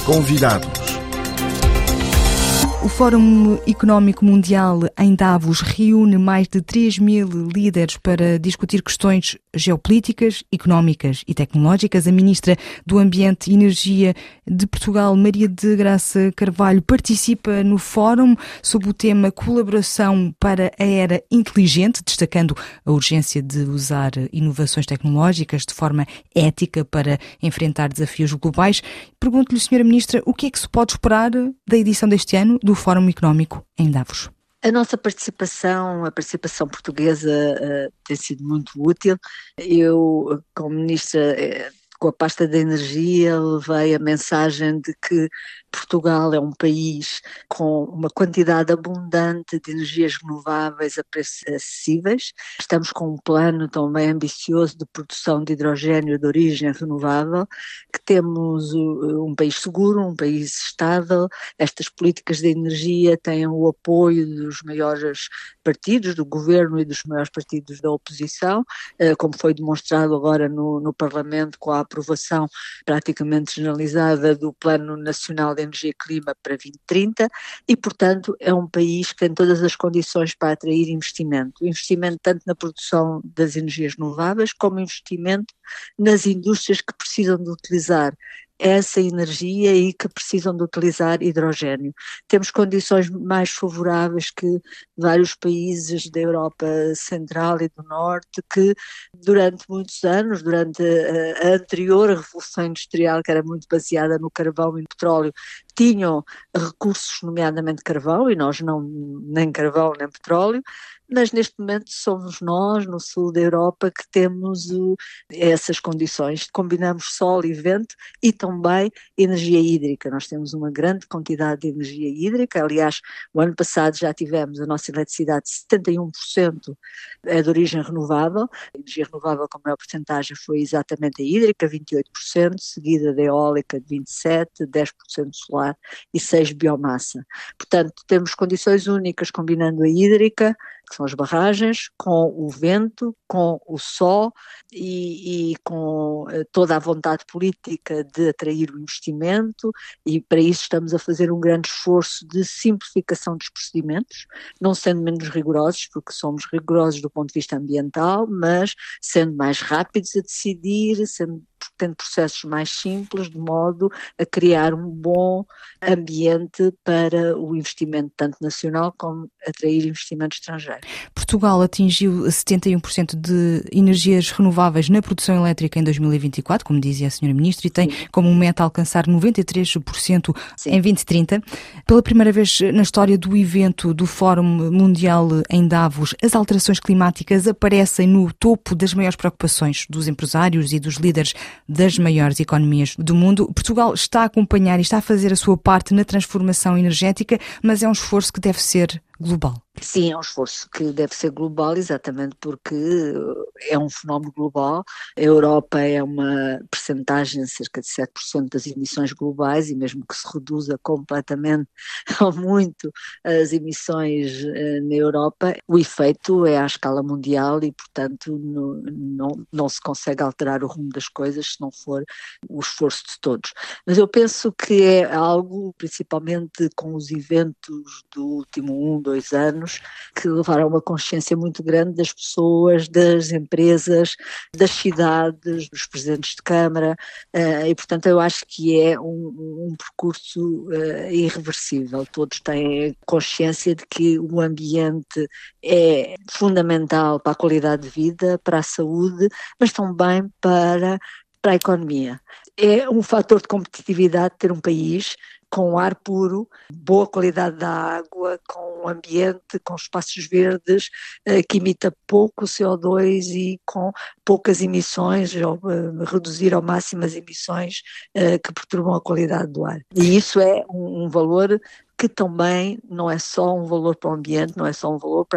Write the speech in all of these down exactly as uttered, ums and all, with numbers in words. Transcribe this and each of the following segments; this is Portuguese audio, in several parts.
Convidados. O Fórum Económico Mundial em Davos reúne mais de três mil líderes para discutir questões geopolíticas, económicas e tecnológicas. A Ministra do Ambiente e Energia de Portugal, Maria de Graça Carvalho, participa no fórum sob o tema Colaboração para a Era Inteligente, destacando a urgência de usar inovações tecnológicas de forma ética para enfrentar desafios globais. Pergunto-lhe, senhora Ministra, o que é que se pode esperar da edição deste ano do Fórum Económico em Davos? A nossa participação, a participação portuguesa uh, tem sido muito útil. Eu, como Ministra, uh, com a pasta da energia, levei a mensagem de que Portugal é um país com uma quantidade abundante de energias renováveis a preços acessíveis. Estamos com um plano também ambicioso de produção de hidrogênio de origem renovável, que temos um país seguro, um país estável. Estas políticas de energia têm o apoio dos maiores partidos do governo e dos maiores partidos da oposição, como foi demonstrado agora no, no Parlamento com a aprovação praticamente generalizada do Plano Nacional de Energia e Clima para vinte trinta e, portanto, é um país que tem todas as condições para atrair investimento. Investimento tanto na produção das energias renováveis como investimento nas indústrias que precisam de utilizar essa energia e que precisam de utilizar hidrogênio. Temos condições mais favoráveis que vários países da Europa Central e do Norte que durante muitos anos, durante a, a anterior Revolução Industrial, que era muito baseada no carvão e no petróleo, tinham recursos, nomeadamente carvão, e nós não, nem carvão nem petróleo, mas neste momento somos nós, no sul da Europa, que temos uh, essas condições. Combinamos sol e vento e também energia hídrica. Nós temos uma grande quantidade de energia hídrica. Aliás, o ano passado já tivemos a nossa eletricidade, setenta e um por cento é de origem renovável. A energia renovável com a maior porcentagem foi exatamente a hídrica, vinte e oito por cento, seguida da eólica de vinte e sete por cento, dez por cento solar e seis por cento biomassa. Portanto, temos condições únicas combinando a hídrica, que são as barragens, com o vento, com o sol e, e com toda a vontade política de atrair o investimento, e para isso estamos a fazer um grande esforço de simplificação dos procedimentos, não sendo menos rigorosos, porque somos rigorosos do ponto de vista ambiental, mas sendo mais rápidos a decidir, sendo tendo processos mais simples, de modo a criar um bom ambiente para o investimento tanto nacional como atrair investimento estrangeiro. Portugal atingiu setenta e um por cento de energias renováveis na produção elétrica em dois mil e vinte e quatro, como dizia a senhora Ministra, e tem Sim. como meta alcançar noventa e três por cento Sim. em vinte trinta. Pela primeira vez na história do evento do Fórum Mundial em Davos, as alterações climáticas aparecem no topo das maiores preocupações dos empresários e dos líderes das maiores economias do mundo. Portugal está a acompanhar e está a fazer a sua parte na transformação energética, mas é um esforço que deve ser global. Sim, é um esforço que deve ser global, exatamente porque é um fenómeno global. A Europa é uma percentagem, cerca de sete por cento das emissões globais, e mesmo que se reduza completamente ou muito as emissões na Europa, o efeito é à escala mundial e, portanto, não, não, não se consegue alterar o rumo das coisas se não for o esforço de todos. Mas eu penso que é algo, principalmente com os eventos do último um, dois anos, que levaram a uma consciência muito grande das pessoas, das empresas, das cidades, dos presidentes de Câmara, uh, e portanto eu acho que é um, um percurso uh, irreversível. Todos têm consciência de que o ambiente é fundamental para a qualidade de vida, para a saúde, mas também para, para a economia. É um fator de competitividade ter um país com ar puro, boa qualidade da água, com um ambiente, com espaços verdes, eh, que emita pouco C O dois e com poucas emissões, ou eh, reduzir ao máximo as emissões eh, que perturbam a qualidade do ar. E isso é um, um valor que também não é só um valor para o ambiente, não é só um valor para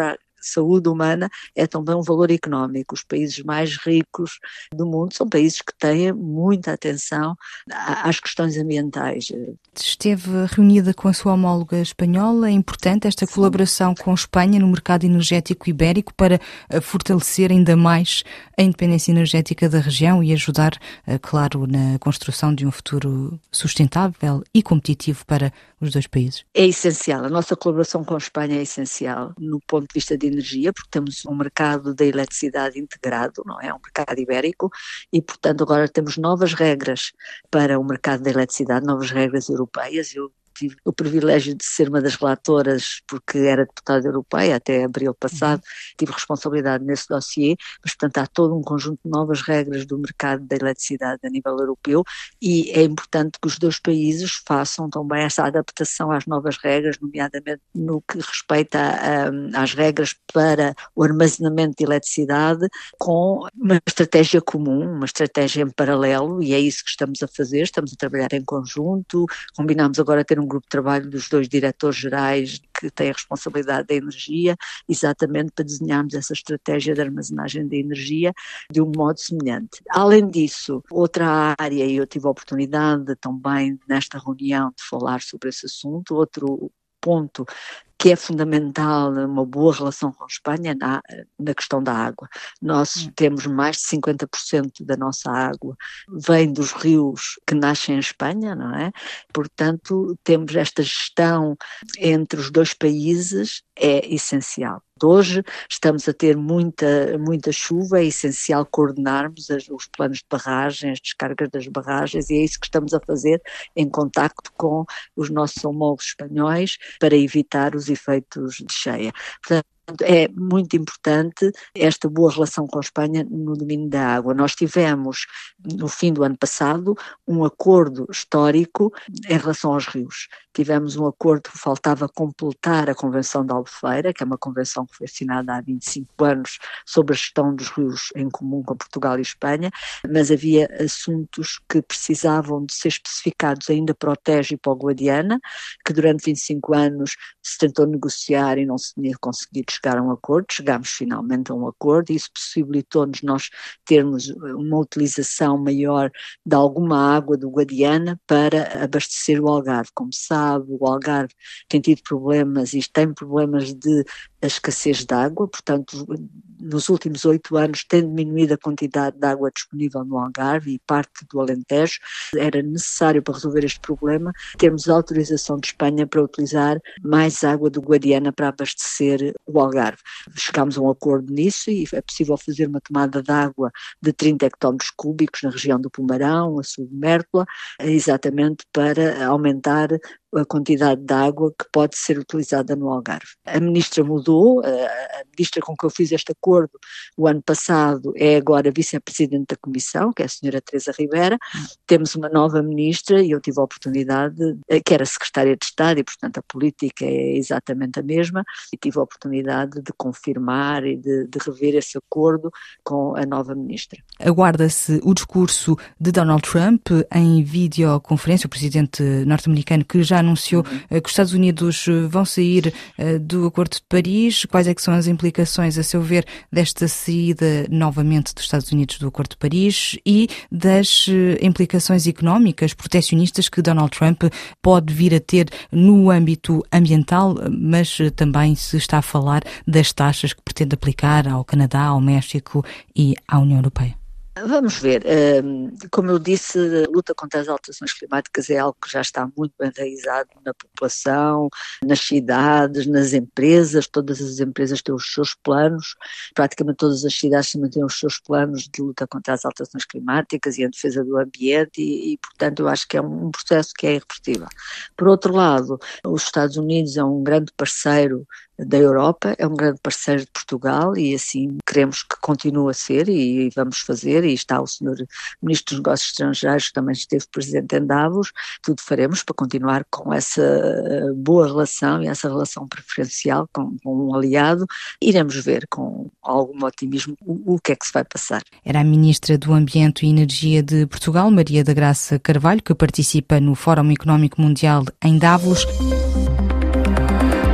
saúde humana é também um valor económico. Os países mais ricos do mundo são países que têm muita atenção às questões ambientais. Esteve reunida com a sua homóloga espanhola. É importante esta colaboração com a Espanha no mercado energético ibérico para fortalecer ainda mais a independência energética da região e ajudar, claro, na construção de um futuro sustentável e competitivo para os dois países. É essencial. A nossa colaboração com a Espanha é essencial no ponto de vista de energia, porque temos um mercado da eletricidade integrado, não é? Um mercado ibérico e, portanto, agora temos novas regras para o mercado da eletricidade, novas regras europeias. Eu tive o privilégio de ser uma das relatoras, porque era deputada europeia até abril passado, tive responsabilidade nesse dossiê, mas portanto há todo um conjunto de novas regras do mercado da eletricidade a nível europeu e é importante que os dois países façam também essa adaptação às novas regras, nomeadamente no que respeita a, a, às regras para o armazenamento de eletricidade com uma estratégia comum, uma estratégia em paralelo e é isso que estamos a fazer, estamos a trabalhar em conjunto, combinamos agora ter um grupo de trabalho dos dois diretores-gerais que têm a responsabilidade da energia, exatamente para desenharmos essa estratégia de armazenagem de energia de um modo semelhante. Além disso, outra área, e eu tive a oportunidade também nesta reunião de falar sobre esse assunto, outro ponto que é fundamental uma boa relação com a Espanha na, na questão da água. Nós hum. temos mais de cinquenta por cento da nossa água vem dos rios que nascem em Espanha, não é? Portanto, temos esta gestão entre os dois países, é essencial. Hoje estamos a ter muita, muita chuva, é essencial coordenarmos as, os planos de barragem, as descargas das barragens, e é isso que estamos a fazer em contacto com os nossos homólogos espanhóis para evitar os efeitos de cheia. Portanto, é muito importante esta boa relação com a Espanha no domínio da água. Nós tivemos, no fim do ano passado, um acordo histórico em relação aos rios. Tivemos um acordo que faltava completar a Convenção de Albufeira, que é uma convenção que foi assinada há vinte e cinco anos sobre a gestão dos rios em comum com Portugal e Espanha, mas havia assuntos que precisavam de ser especificados ainda para o Tejo e para o Guadiana, que durante vinte e cinco anos se tentou negociar e não se tinha conseguido chegar a um acordo. Chegámos finalmente a um acordo e isso possibilitou-nos nós termos uma utilização maior de alguma água do Guadiana para abastecer o Algarve. Como sabe, o Algarve tem tido problemas e tem problemas de escassez de água, portanto, nos últimos oito anos tem diminuído a quantidade de água disponível no Algarve e parte do Alentejo. Era necessário para resolver este problema termos a autorização de Espanha para utilizar mais água do Guadiana para abastecer o Algarve. Chegámos a um acordo nisso e é possível fazer uma tomada de água de trinta hectómetros cúbicos na região do Pomarão, a sul de Mértola, exatamente para aumentar a quantidade de água que pode ser utilizada no Algarve. A ministra mudou, a ministra com que eu fiz este acordo o ano passado é agora vice-presidente da Comissão, que é a senhora Teresa Ribera. Temos uma nova ministra e eu tive a oportunidade, que era secretária de Estado e portanto a política é exatamente a mesma, e tive a oportunidade de confirmar e de, de rever esse acordo com a nova ministra. Aguarda-se o discurso de Donald Trump em videoconferência, o presidente norte-americano que já anunciou uhum. que os Estados Unidos vão sair uh, do Acordo de Paris. Quais é que são as implicações, a seu ver, desta saída novamente dos Estados Unidos do Acordo de Paris e das uh, implicações económicas, protecionistas que Donald Trump pode vir a ter no âmbito ambiental, mas uh, também se está a falar das taxas que pretende aplicar ao Canadá, ao México e à União Europeia? Vamos ver, como eu disse, a luta contra as alterações climáticas é algo que já está muito bem enraizado na população, nas cidades, nas empresas. Todas as empresas têm os seus planos, praticamente todas as cidades também têm os seus planos de luta contra as alterações climáticas e a defesa do ambiente e, e portanto, eu acho que é um processo que é irreversível. Por outro lado, os Estados Unidos é um grande parceiro da Europa, é um grande parceiro de Portugal e assim queremos que continue a ser e vamos fazer, e está o senhor Ministro dos Negócios Estrangeiros que também esteve presente em Davos, tudo faremos para continuar com essa boa relação e essa relação preferencial com, com um aliado. Iremos ver com algum otimismo o, o que é que se vai passar. Era a Ministra do Ambiente e Energia de Portugal, Maria da Graça Carvalho, que participa no Fórum Económico Mundial em Davos.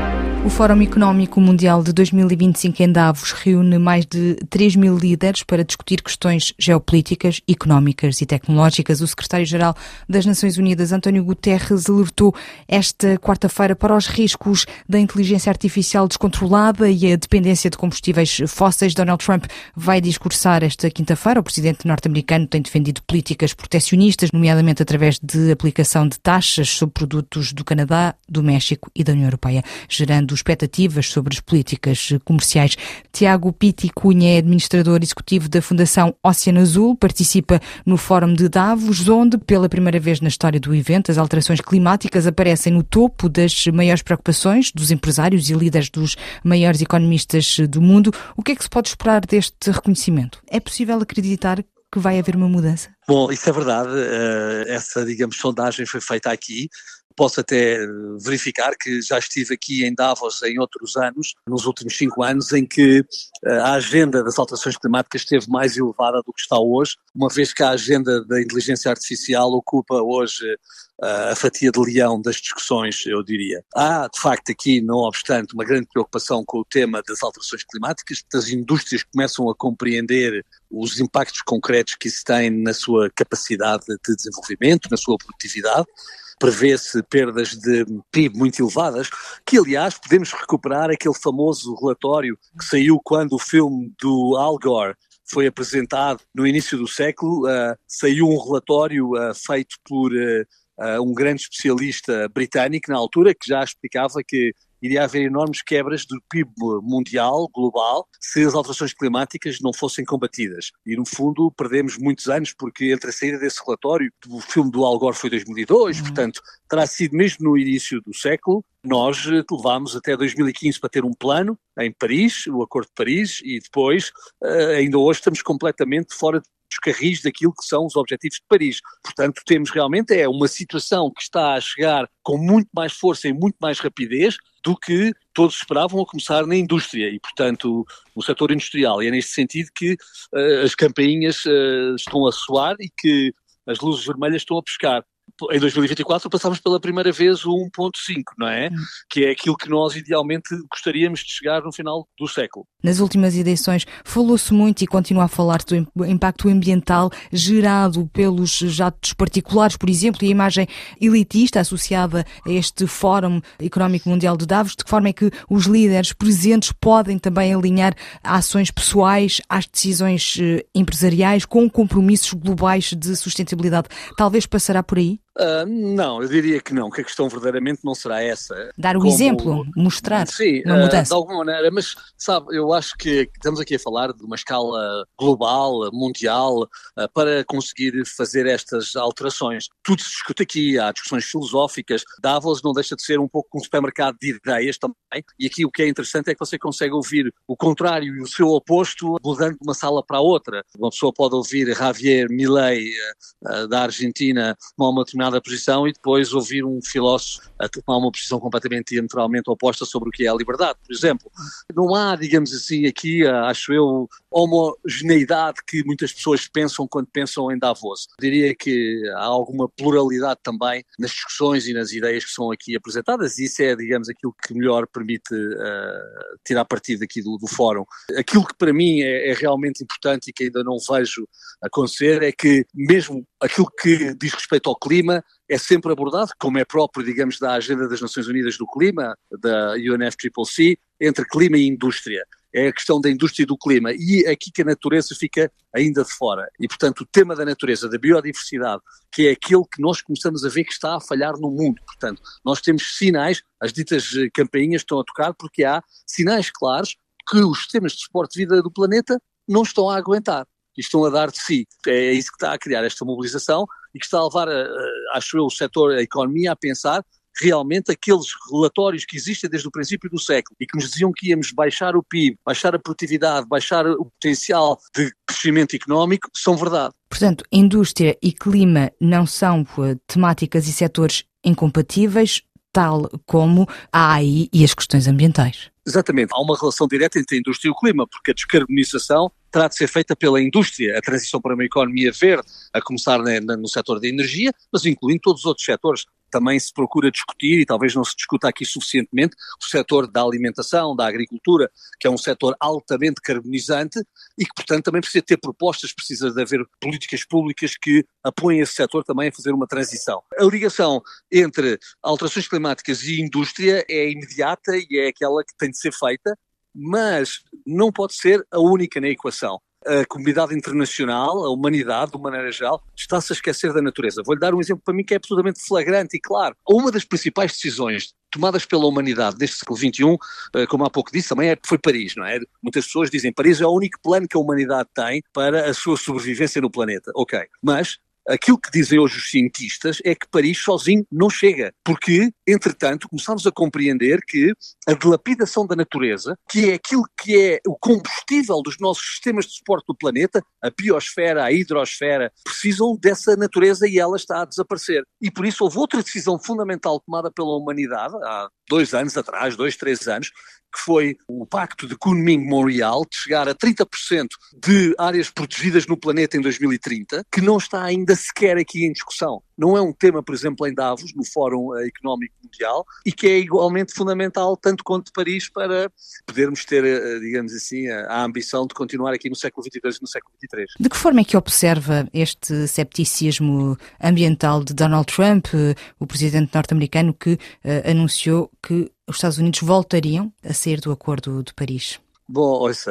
O Fórum Económico Mundial de dois mil e vinte e cinco em Davos reúne mais de três mil líderes para discutir questões geopolíticas, económicas e tecnológicas. O secretário-geral das Nações Unidas, António Guterres, alertou esta quarta-feira para os riscos da inteligência artificial descontrolada e a dependência de combustíveis fósseis. Donald Trump vai discursar esta quinta-feira. O presidente norte-americano tem defendido políticas protecionistas, nomeadamente através de aplicação de taxas sobre produtos do Canadá, do México e da União Europeia, gerando expectativas sobre as políticas comerciais. Tiago Pitti Cunha é administrador executivo da Fundação Oceano Azul, participa no Fórum de Davos, onde, pela primeira vez na história do evento, as alterações climáticas aparecem no topo das maiores preocupações dos empresários e líderes dos maiores economistas do mundo. O que é que se pode esperar deste reconhecimento? É possível acreditar que vai haver uma mudança? Bom, isso é verdade. Essa, digamos, sondagem foi feita aqui. Posso até verificar que já estive aqui em Davos em outros anos, nos últimos cinco anos, em que a agenda das alterações climáticas esteve mais elevada do que está hoje, uma vez que a agenda da inteligência artificial ocupa hoje a fatia de leão das discussões, eu diria. Há, de facto, aqui, não obstante, uma grande preocupação com o tema das alterações climáticas. As indústrias começam a compreender os impactos concretos que isso tem na sua capacidade de desenvolvimento, na sua produtividade. Prevê-se perdas de P I B muito elevadas, que aliás podemos recuperar aquele famoso relatório que saiu quando o filme do Al Gore foi apresentado no início do século. Uh, saiu um relatório uh, feito por uh, uh, um grande especialista britânico na altura, que já explicava que iria haver enormes quebras do P I B mundial, global, se as alterações climáticas não fossem combatidas. E, no fundo, perdemos muitos anos, porque entre a saída desse relatório, o filme do Al Gore foi dois mil e dois, uhum. Portanto, terá sido mesmo no início do século. Nós levámos até dois mil e quinze para ter um plano em Paris, o Acordo de Paris, e depois, ainda hoje, estamos completamente fora de dos carris daquilo que são os objetivos de Paris. Portanto, temos realmente é uma situação que está a chegar com muito mais força e muito mais rapidez do que todos esperavam, a começar na indústria e, portanto, no setor industrial. E é neste sentido que uh, as campainhas uh, estão a soar e que as luzes vermelhas estão a pescar. Em dois mil e vinte e quatro passámos pela primeira vez o um ponto cinco, não é? Hum. Que é aquilo que nós idealmente gostaríamos de chegar no final do século. Nas últimas eleições falou-se muito e continua a falar do impacto ambiental gerado pelos jatos particulares, por exemplo, e a imagem elitista associada a este Fórum Económico Mundial de Davos. De que forma é que os líderes presentes podem também alinhar ações pessoais às decisões empresariais com compromissos globais de sustentabilidade? Talvez passará por aí? Uh, não, eu diria que não, que a questão verdadeiramente não será essa. Dar o como... exemplo, mostrar Sim, uma mudança. Uh, de alguma maneira, mas sabe, eu acho que estamos aqui a falar de uma escala global, mundial, uh, para conseguir fazer estas alterações. Tudo se discute aqui, há discussões filosóficas. Davos não deixa de ser um pouco um supermercado de ideias também, e aqui o que é interessante é que você consegue ouvir o contrário e o seu oposto mudando de uma sala para a outra. Uma pessoa pode ouvir Javier Milei, uh, da Argentina, tomar uma determinada posição e depois ouvir um filósofo a tomar uma posição completamente diametralmente oposta sobre o que é a liberdade, por exemplo. Não há, digamos assim, aqui, acho eu, homogeneidade que muitas pessoas pensam quando pensam em Davos. Eu diria que há alguma pluralidade também nas discussões e nas ideias que são aqui apresentadas e isso é, digamos, aquilo que melhor permite uh, tirar partido aqui do, do fórum. Aquilo que para mim é, é realmente importante e que ainda não vejo acontecer é que mesmo aquilo que diz respeito ao clima é sempre abordado, como é próprio, digamos, da Agenda das Nações Unidas do Clima, da U N F C C C, entre clima e indústria. É a questão da indústria e do clima. E aqui que a natureza fica ainda de fora. E, portanto, o tema da natureza, da biodiversidade, que é aquele que nós começamos a ver que está a falhar no mundo. Portanto, nós temos sinais, as ditas campainhas estão a tocar, porque há sinais claros que os sistemas de suporte de vida do planeta não estão a aguentar. E estão a dar de si. É isso que está a criar esta mobilização e que está a levar, a, a, acho eu, o setor, a economia a pensar realmente aqueles relatórios que existem desde o princípio do século e que nos diziam que íamos baixar o P I B, baixar a produtividade, baixar o potencial de crescimento económico, são verdade. Portanto, indústria e clima não são temáticas e setores incompatíveis, tal como a A I e as questões ambientais. Exatamente. Há uma relação direta entre a indústria e o clima, porque a descarbonização terá de ser feita pela indústria, a transição para uma economia verde, a começar na, na, no setor da energia, mas incluindo todos os outros setores, também se procura discutir, e talvez não se discuta aqui suficientemente, o setor da alimentação, da agricultura, que é um setor altamente carbonizante e que, portanto, também precisa ter propostas, precisa de haver políticas públicas que apoiem esse setor também a fazer uma transição. A ligação entre alterações climáticas e indústria é imediata e é aquela que tem de ser feita, mas não pode ser a única na equação. A comunidade internacional, a humanidade, de uma maneira geral, está-se a esquecer da natureza. Vou-lhe dar um exemplo para mim que é absolutamente flagrante e claro. Uma das principais decisões tomadas pela humanidade neste século vinte e um, como há pouco disse, também é, foi Paris, não é? Muitas pessoas dizem que Paris é o único plano que a humanidade tem para a sua sobrevivência no planeta. Ok, mas aquilo que dizem hoje os cientistas é que Paris sozinho não chega, porque, entretanto, começamos a compreender que a dilapidação da natureza, que é aquilo que é o combustível dos nossos sistemas de suporte do planeta, a biosfera, a hidrosfera, precisam dessa natureza e ela está a desaparecer. E por isso houve outra decisão fundamental tomada pela humanidade, há dois anos atrás, dois, três anos, que foi o Pacto de Kunming-Montreal, de chegar a trinta por cento de áreas protegidas no planeta em dois mil e trinta, que não está ainda sequer aqui em discussão. Não é um tema, por exemplo, em Davos, no Fórum Económico Mundial, e que é igualmente fundamental, tanto quanto Paris, para podermos ter, digamos assim, a ambição de continuar aqui no século vinte e dois e no século vinte e três. De que forma é que observa este cepticismo ambiental de Donald Trump, o presidente norte-americano, que uh, anunciou que os Estados Unidos voltariam a sair do Acordo de Paris? Bom, ouça,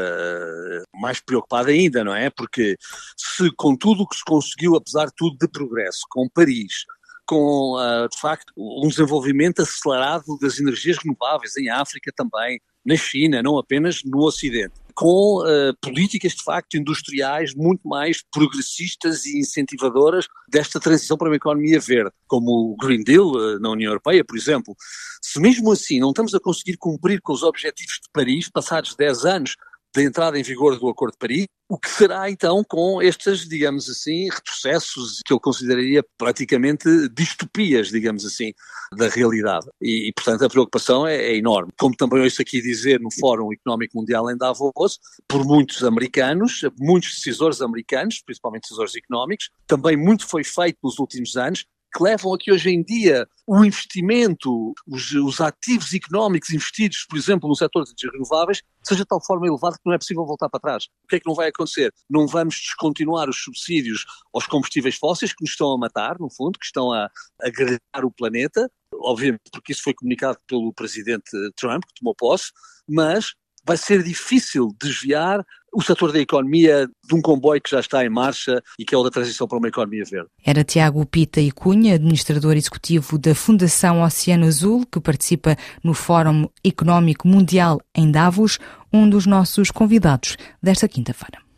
mais preocupado ainda, não é? Porque se com tudo o que se conseguiu, apesar de tudo, de progresso, com Paris, com, uh, de facto, um desenvolvimento acelerado das energias renováveis em África também, na China, não apenas no Ocidente, com uh, políticas, de facto, industriais muito mais progressistas e incentivadoras desta transição para uma economia verde, como o Green Deal uh, na União Europeia, por exemplo. Se mesmo assim não estamos a conseguir cumprir com os objetivos de Paris, passados dez anos da entrada em vigor do Acordo de Paris, o que será então com estes, digamos assim, retrocessos que eu consideraria praticamente distopias, digamos assim, da realidade. E, e portanto, a preocupação é, é enorme. Como também ouço aqui dizer no Fórum Económico Mundial em Davos, por muitos americanos, muitos decisores americanos, principalmente decisores económicos, também muito foi feito nos últimos anos, que levam a que hoje em dia o investimento, os, os ativos económicos investidos, por exemplo, no setor de energias renováveis, seja de tal forma elevado que não é possível voltar para trás. O que é que não vai acontecer? Não vamos descontinuar os subsídios aos combustíveis fósseis que nos estão a matar, no fundo, que estão a agregar o planeta, obviamente porque isso foi comunicado pelo presidente Trump, que tomou posse, mas vai ser difícil desviar o setor da economia de um comboio que já está em marcha e que é o da transição para uma economia verde. Era Tiago Pita e Cunha, administrador executivo da Fundação Oceano Azul, que participa no Fórum Económico Mundial em Davos, um dos nossos convidados desta quinta-feira.